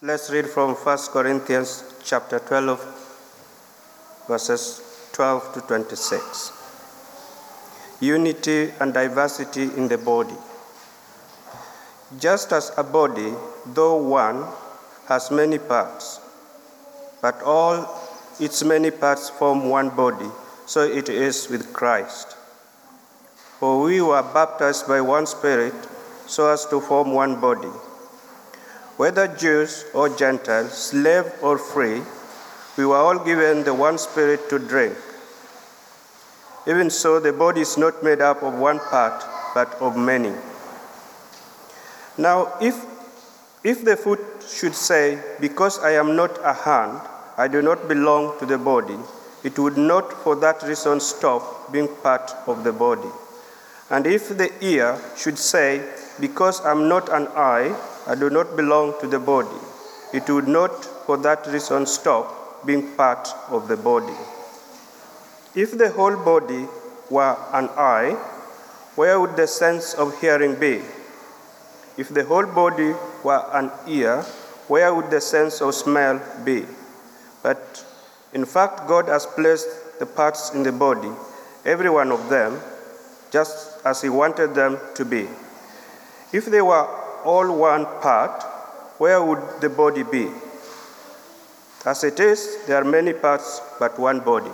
Let's read from 1 Corinthians chapter 12, verses 12 to 26. Unity and diversity in the body. Just as a body, though one, has many parts, but all its many parts form one body, so it is with Christ. For we were baptized by one Spirit, so as to form one body. Whether Jews or Gentiles, slave or free, we were all given the one Spirit to drink. Even so, the body is not made up of one part, but of many. Now, if the foot should say, because I am not a hand, I do not belong to the body, it would not for that reason stop being part of the body. And if the ear should say, because I am not an eye, I do not belong to the body, it would not for that reason stop being part of the body. If the whole body were an eye, where would the sense of hearing be? If the whole body were an ear, where would the sense of smell be? But in fact, God has placed the parts in the body, every one of them, just as He wanted them to be. If they were all one part, where would the body be? As it is, there are many parts, but one body.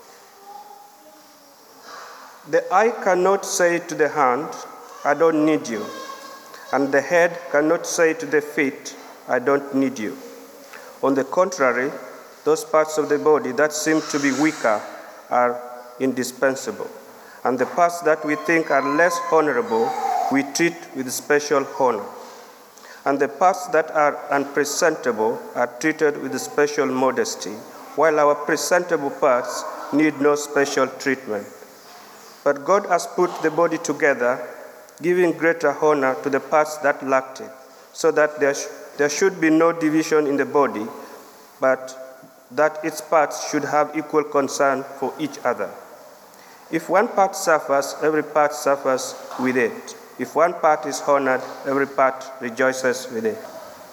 The eye cannot say to the hand, I don't need you. And the head cannot say to the feet, I don't need you. On the contrary, those parts of the body that seem to be weaker are indispensable. And the parts that we think are less honorable, we treat with special honor. And the parts that are unpresentable are treated with special modesty, while our presentable parts need no special treatment. But God has put the body together, giving greater honor to the parts that lacked it, so that there should be no division in the body, but that its parts should have equal concern for each other. If one part suffers, every part suffers with it. If one part is honored, every part rejoices with it.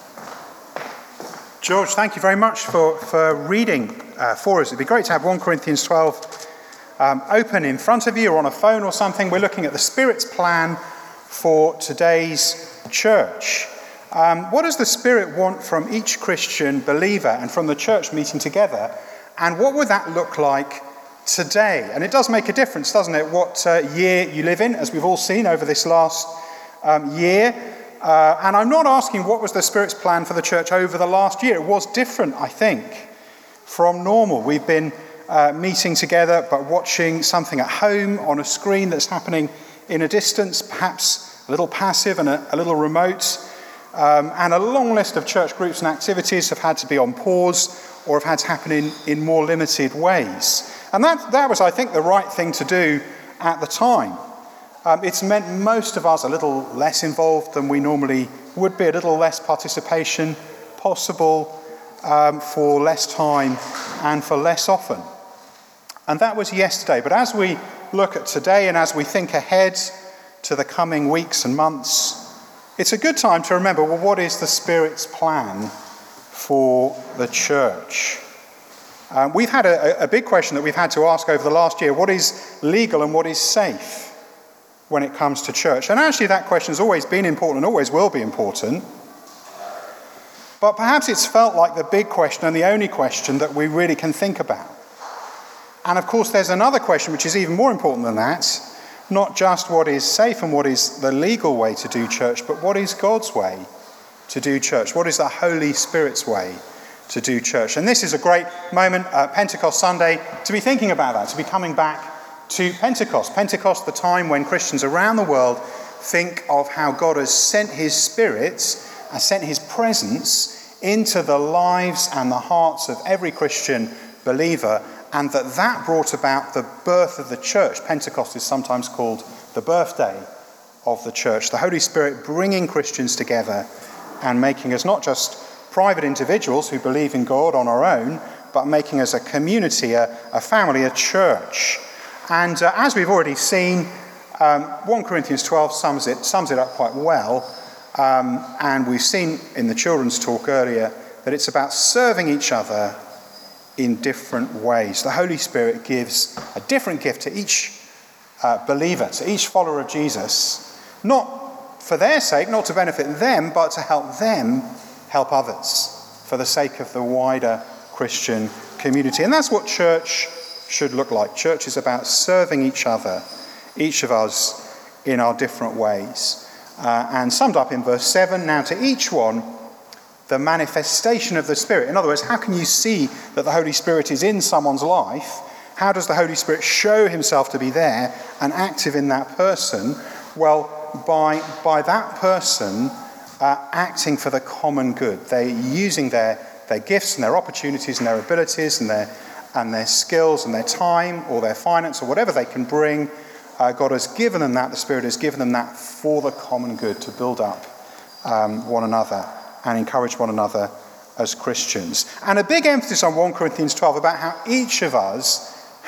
George, thank you very much for reading for us. It'd be great to have 1 Corinthians 12 open in front of you or on a phone or something. We're looking at the Spirit's plan for today's church. What does the Spirit want from each Christian believer and from the church meeting together? And what would that look like today? And it does make a difference, doesn't it, what year you live in, as we've all seen over this last year. And I'm not asking what was the Spirit's plan for the church over the last year. It was different, I think, from normal. We've been meeting together, but watching something at home on a screen that's happening in a distance, perhaps a little passive and a little remote. And a long list of church groups and activities have had to be on pause or have had to happen in more limited ways. And that was, I think, the right thing to do at the time. It's meant most of us a little less involved than we normally would be, a little less participation possible for less time and for less often. And that was yesterday. But as we look at today and as we think ahead to the coming weeks and months, it's a good time to remember, well, what is the Spirit's plan for the church? We've had a big question that we've had to ask over the last year. What is legal and what is safe when it comes to church? And actually that question has always been important and always will be important. But perhaps it's felt like the big question and the only question that we really can think about. And of course there's another question which is even more important than that. Not just what is safe and what is the legal way to do church, but what is God's way to do church? What is the Holy Spirit's way to do church? And this is a great moment, Pentecost Sunday, to be thinking about that, to be coming back to Pentecost. Pentecost, the time when Christians around the world think of how God has sent His Spirit, has sent His presence into the lives and the hearts of every Christian believer, and that brought about the birth of the church. Pentecost is sometimes called the birthday of the church. The Holy Spirit bringing Christians together and making us not just private individuals who believe in God on our own, but making us a community, a family, a church. And as we've already seen, 1 Corinthians 12 sums it up quite well. And we've seen in the children's talk earlier that it's about serving each other in different ways. The Holy Spirit gives a different gift to each believer, to each follower of Jesus, not for their sake, not to benefit them, but to help them help others for the sake of the wider Christian community. And that's what church should look like. Church is about serving each other, each of us in our different ways. And summed up in verse 7, now to each one, the manifestation of the Spirit. In other words, how can you see that the Holy Spirit is in someone's life? How does the Holy Spirit show himself to be there and active in that person? Well, by that person acting for the common good. They're using their gifts and their opportunities and their abilities and their skills and their time or their finance or whatever they can bring. God has given them that. The Spirit has given them that for the common good, to build up one another and encourage one another as Christians. And a big emphasis on 1 Corinthians 12 about how each of us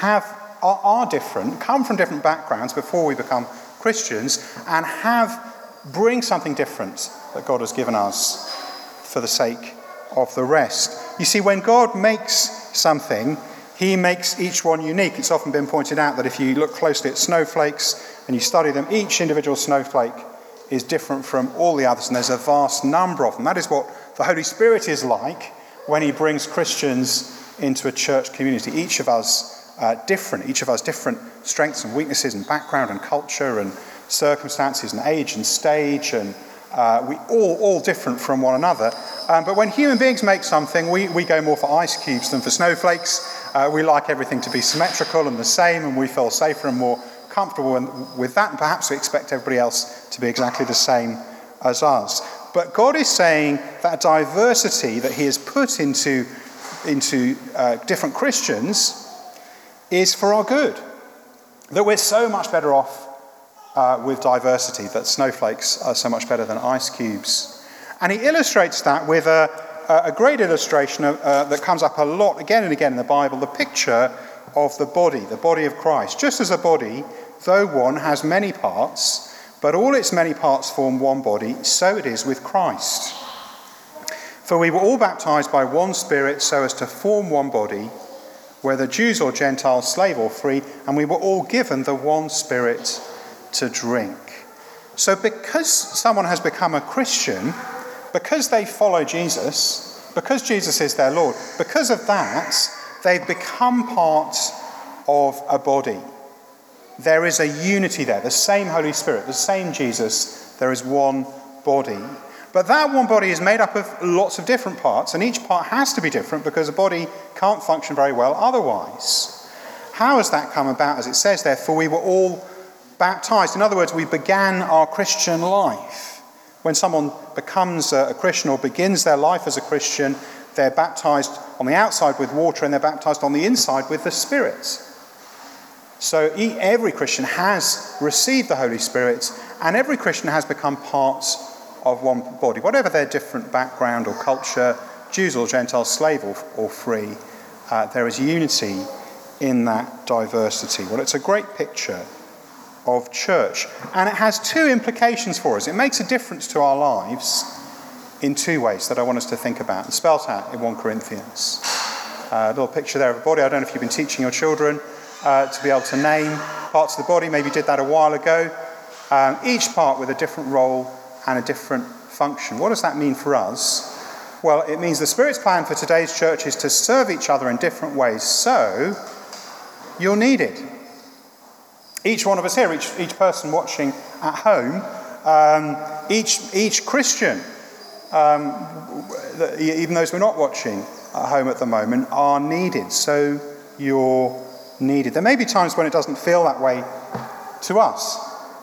are different, come from different backgrounds before we become Christians, and bring something different that God has given us for the sake of the rest. You see, when God makes something, he makes each one unique. It's often been pointed out that if you look closely at snowflakes and you study them, each individual snowflake is different from all the others, and there's a vast number of them. That is what the Holy Spirit is like when he brings Christians into a church community. Each of us different, each of us different strengths and weaknesses and background and culture and circumstances and age and stage, and we all different from one another. But when human beings make something, we go more for ice cubes than for snowflakes. We like everything to be symmetrical and the same, and we feel safer and more comfortable with that, and perhaps we expect everybody else to be exactly the same as us. But God is saying that diversity that he has put into different Christians is for our good. That we're so much better off with diversity, that snowflakes are so much better than ice cubes. And he illustrates that with a great illustration that comes up a lot again and again in the Bible, the picture of the body of Christ. Just as a body, though one, has many parts, but all its many parts form one body, so it is with Christ. For we were all baptized by one Spirit so as to form one body, whether Jews or Gentiles, slave or free, and we were all given the one Spirit to drink. So because someone has become a Christian, because they follow Jesus, because Jesus is their Lord, because of that, they've become part of a body. There is a unity there, the same Holy Spirit, the same Jesus. There is one body. But that one body is made up of lots of different parts, and each part has to be different because a body can't function very well otherwise. How has that come about? As it says there, for we were all baptized. In other words, we began our Christian life. When someone becomes a Christian or begins their life as a Christian, they're baptized on the outside with water and they're baptized on the inside with the Spirit. So every Christian has received the Holy Spirit, and every Christian has become part of one body, whatever their different background or culture, Jews or Gentiles, slave or free. There is unity in that diversity. Well, it's a great picture of church, and it has two implications for us. It makes a difference to our lives in two ways that I want us to think about, and spelt out in 1 Corinthians. A little picture there of a body. I don't know if you've been teaching your children to be able to name parts of the body. Maybe you did that a while ago. Each part with a different role and a different function. What does that mean for us? Well, it means the Spirit's plan for today's church is to serve each other in different ways, so you're needed. Each one of us here, each person watching at home, each Christian, even those who are not watching at home at the moment, are needed. So you're needed. There may be times when it doesn't feel that way to us.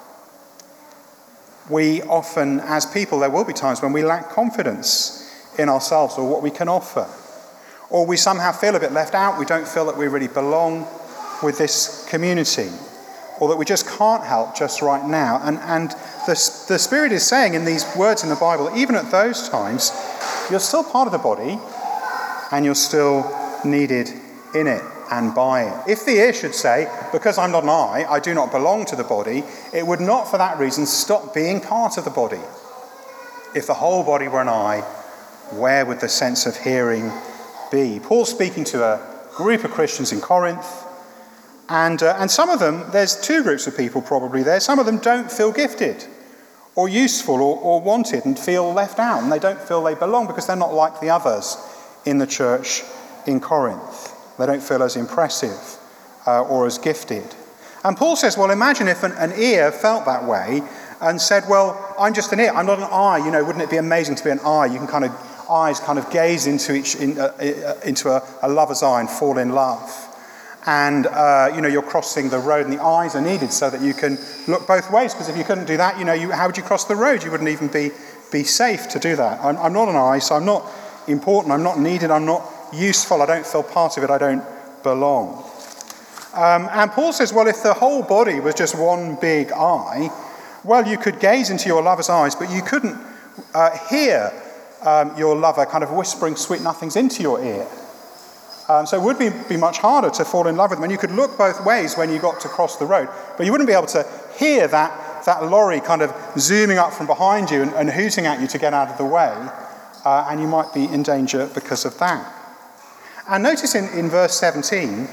We often, as people, there will be times when we lack confidence in ourselves or what we can offer. Or we somehow feel a bit left out. We don't feel that we really belong with this community. Or that we just can't help just right now. And the Spirit is saying in these words in the Bible, even at those times, you're still part of the body and you're still needed in it and by it. If the ear should say, because I'm not an eye, I do not belong to the body, it would not for that reason stop being part of the body. If the whole body were an eye, where would the sense of hearing be? Paul's speaking to a group of Christians in Corinth, and some of them, there's two groups of people probably there. Some of them don't feel gifted or useful or wanted and feel left out, and they don't feel they belong because they're not like the others in the church in Corinth. They don't feel as impressive or as gifted. And Paul says, well, imagine if an ear felt that way and said, well, I'm just an ear, I'm not an eye. Wouldn't it be amazing to be an eye? You can eyes gaze into a lover's eye and fall in love. And, you're crossing the road and the eyes are needed so that you can look both ways. Because if you couldn't do that, how would you cross the road? You wouldn't even be safe to do that. I'm not an eye, so I'm not important, I'm not needed, I'm not useful, I don't feel part of it, I don't belong. And Paul says, well, if the whole body was just one big eye, well, you could gaze into your lover's eyes, but you couldn't hear your lover kind of whispering sweet nothings into your ear. So it would be much harder to fall in love with them. And you could look both ways when you got to cross the road, but you wouldn't be able to hear that lorry kind of zooming up from behind you and hooting at you to get out of the way. And you might be in danger because of that. And notice in verse 17,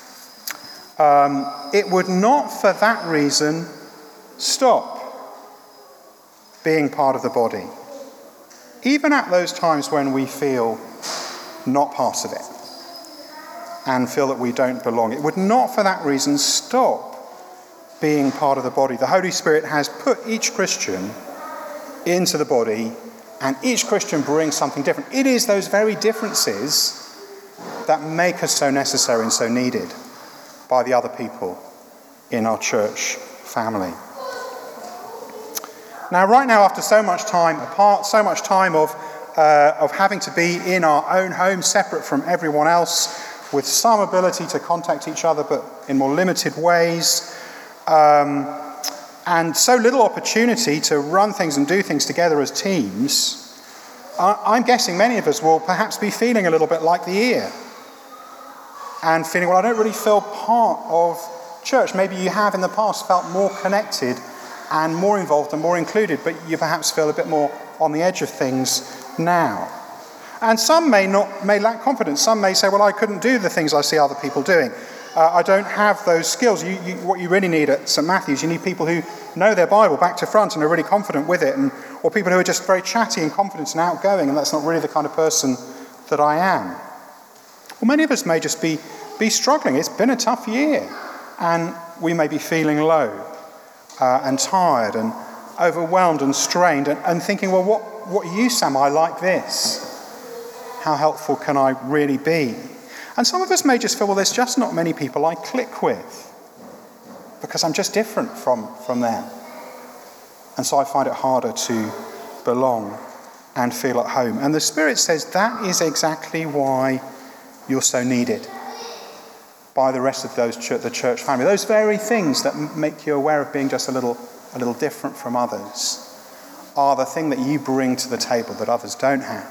it would not for that reason stop being part of the body. Even at those times when we feel not part of it and feel that we don't belong, it would not for that reason stop being part of the body. The Holy Spirit has put each Christian into the body, and each Christian brings something different. It is those very differences that make us so necessary and so needed by the other people in our church family. Now, right now, after so much time apart, so much time of having to be in our own home, separate from everyone else, with some ability to contact each other, but in more limited ways, and so little opportunity to run things and do things together as teams, I'm guessing many of us will perhaps be feeling a little bit like the ear, and feeling, well, I don't really feel part of church. Maybe you have in the past felt more connected and more involved and more included, but you perhaps feel a bit more on the edge of things now. And some may lack confidence. Some may say, well, I couldn't do the things I see other people doing. I don't have those skills. What you really need at St. Matthew's, you need people who know their Bible back to front and are really confident with it, or people who are just very chatty and confident and outgoing, and that's not really the kind of person that I am. Well, many of us may just be struggling. It's been a tough year, and we may be feeling low and tired and overwhelmed and strained and thinking, well, what use am I like this? How helpful can I really be? And some of us may just feel, well, there's just not many people I click with because I'm just different from them. And so I find it harder to belong and feel at home. And the Spirit says that is exactly why you're so needed by the rest of the church family. Those very things that make you aware of being just a little different from others are the thing that you bring to the table that others don't have.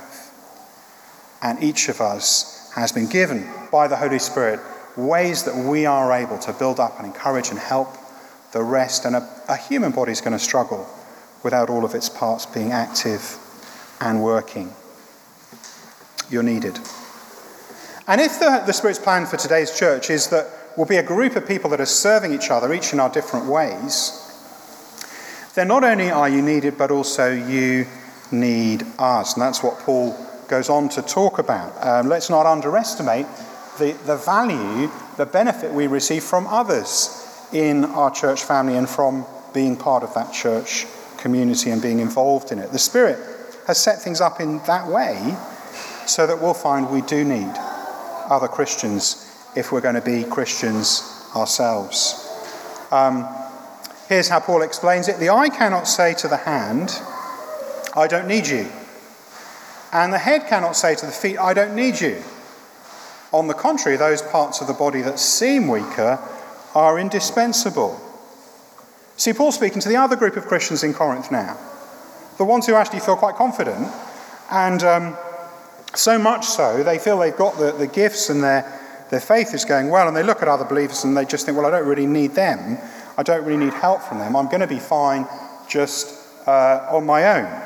And each of us has been given by the Holy Spirit ways that we are able to build up and encourage and help the rest. And a human body is going to struggle without all of its parts being active and working. You're needed. And if the Spirit's plan for today's church is that we'll be a group of people that are serving each other, each in our different ways, then not only are you needed, but also you need us. And that's what Paul goes on to talk about. Let's not underestimate the value, the benefit we receive from others in our church family and from being part of that church community and being involved in it. The Spirit has set things up in that way so that we'll find we do need other Christians if we're going to be Christians ourselves. Here's how Paul explains it. The eye cannot say to the hand, I don't need you. And the head cannot say to the feet, I don't need you. On the contrary, those parts of the body that seem weaker are indispensable. See, Paul's speaking to the other group of Christians in Corinth now, the ones who actually feel quite confident, and so much so, they feel they've got the gifts and their faith is going well, and they look at other believers and they just think, well, I don't really need them. I don't really need help from them. I'm going to be fine just on my own.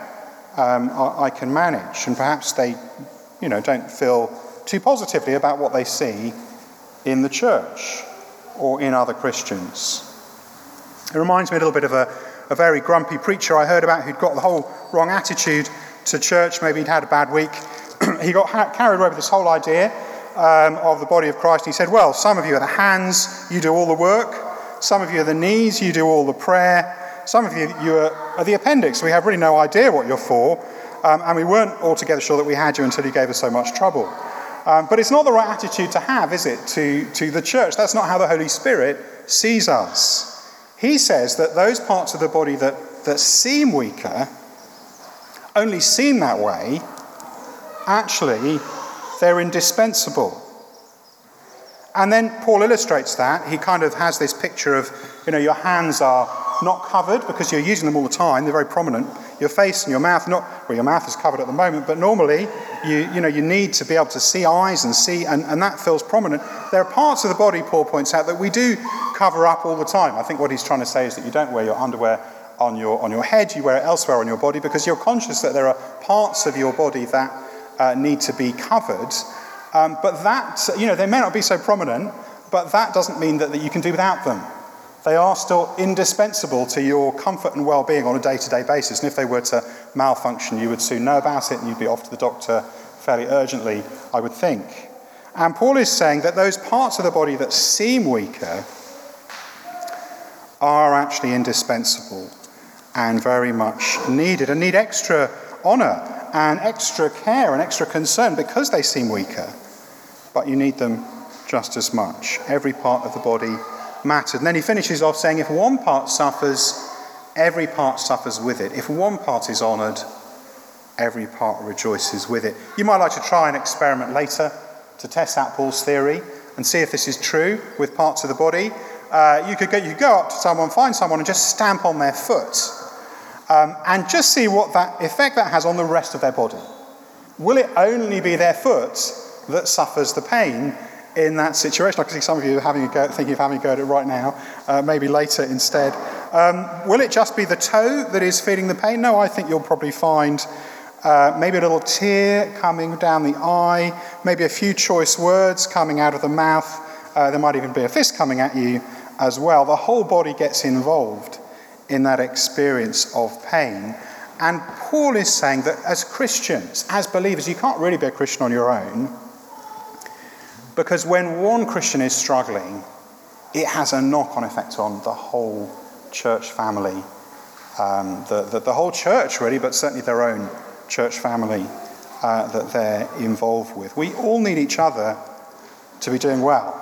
I can manage. And perhaps they, don't feel too positively about what they see in the church or in other Christians. It reminds me a little bit of a very grumpy preacher I heard about who'd got the whole wrong attitude to church. Maybe he'd had a bad week. He got carried away with this whole idea of the body of Christ. And he said, well, some of you are the hands, you do all the work. Some of you are the knees, you do all the prayer. Some of you are the appendix. We have really no idea what you're for. And we weren't altogether sure that we had you until you gave us so much trouble. But it's not the right attitude to have, is it, to the church? That's not how the Holy Spirit sees us. He says that those parts of the body that seem weaker, only seen that way, actually, they're indispensable. And then Paul illustrates that. He kind of has this picture of, your hands are not covered because you're using them all the time. They're very prominent. Your face and your mouth, your mouth is covered at the moment, but normally you need to be able to see eyes and see, and that feels prominent. There are parts of the body, Paul points out, that we do cover up all the time. I think what he's trying to say is that you don't wear your underwear on your head, you wear it elsewhere on your body because you're conscious that there are parts of your body that need to be covered. But that, they may not be so prominent, but that doesn't mean that you can do without them. They are still indispensable to your comfort and well-being on a day-to-day basis. And if they were to malfunction, you would soon know about it and you'd be off to the doctor fairly urgently, I would think. And Paul is saying that those parts of the body that seem weaker are actually indispensable and very much needed and need extra honour and extra care and extra concern because they seem weaker. But you need them just as much. Every part of the body mattered. And then he finishes off saying, if one part suffers, every part suffers with it. If one part is honoured, every part rejoices with it. You might like to try an experiment later to test out Paul's theory and see if this is true with parts of the body. You could go up to someone, find someone and just stamp on their foot and just see what that effect that has on the rest of their body. Will it only be their foot that suffers the pain in that situation? I can see some of you thinking of having a go at it right now, maybe later instead. Will it just be the toe that is feeling the pain? No, I think you'll probably find maybe a little tear coming down the eye, maybe a few choice words coming out of the mouth. There might even be a fist coming at you as well. The whole body gets involved in that experience of pain. And Paul is saying that as Christians, as believers, you can't really be a Christian on your own, because when one Christian is struggling, it has a knock-on effect on the whole church family, the whole church really, but certainly their own church family that they're involved with. We all need each other to be doing well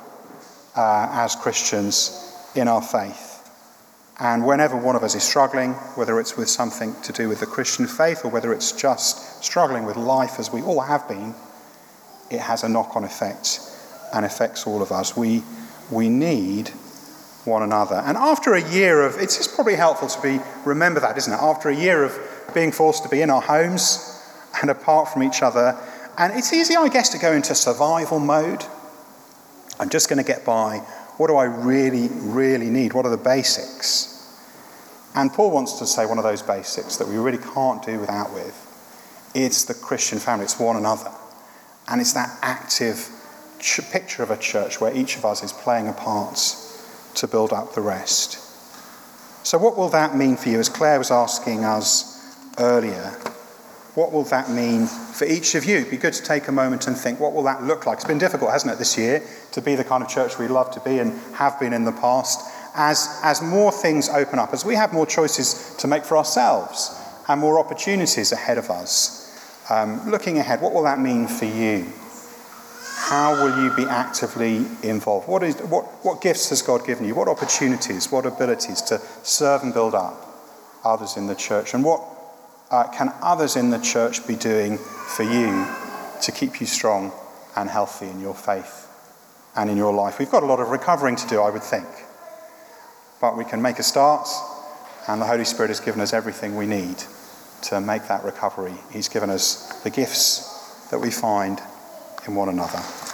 as Christians in our faith. And whenever one of us is struggling, whether it's with something to do with the Christian faith or whether it's just struggling with life as we all have been, it has a knock-on effect and affects all of us. We need one another. And after a year of, it's just probably helpful to remember that, isn't it? After a year of being forced to be in our homes and apart from each other, and it's easy, I guess, to go into survival mode. I'm just going to get by. What do I really, really need? What are the basics? And Paul wants to say one of those basics that we really can't do without with. It's the Christian family. It's one another. And it's that active picture of a church where each of us is playing a part to build up the rest. So what will that mean for you? As Claire was asking us earlier, what will that mean for each of you? It'd be good to take a moment and think, what will that look like? It's been difficult, hasn't it, this year, to be the kind of church we love to be and have been in the past. As more things open up, as we have more choices to make for ourselves and more opportunities ahead of us, looking ahead, what will that mean for you? How will you be actively involved? What gifts has God given you? What opportunities, what abilities to serve and build up others in the church? And what can others in the church be doing for you to keep you strong and healthy in your faith and in your life? We've got a lot of recovering to do, I would think. But we can make a start, and the Holy Spirit has given us everything we need to make that recovery. He's given us the gifts that we find in one another.